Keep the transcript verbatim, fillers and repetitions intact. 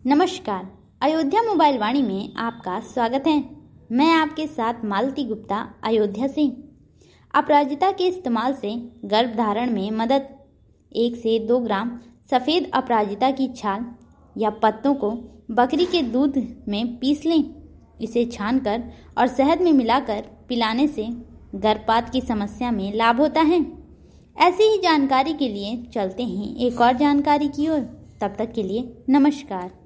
नमस्कार। अयोध्या मोबाइल वाणी में आपका स्वागत है। मैं आपके साथ मालती गुप्ता अयोध्या से। अपराजिता के इस्तेमाल से गर्भधारण में मदद। एक से दो ग्राम सफ़ेद अपराजिता की छाल या पत्तों को बकरी के दूध में पीस लें। इसे छानकर और शहद में मिलाकर पिलाने से गर्भपात की समस्या में लाभ होता है। ऐसी ही जानकारी के लिए चलते हैं एक और जानकारी की ओर। तब तक के लिए नमस्कार।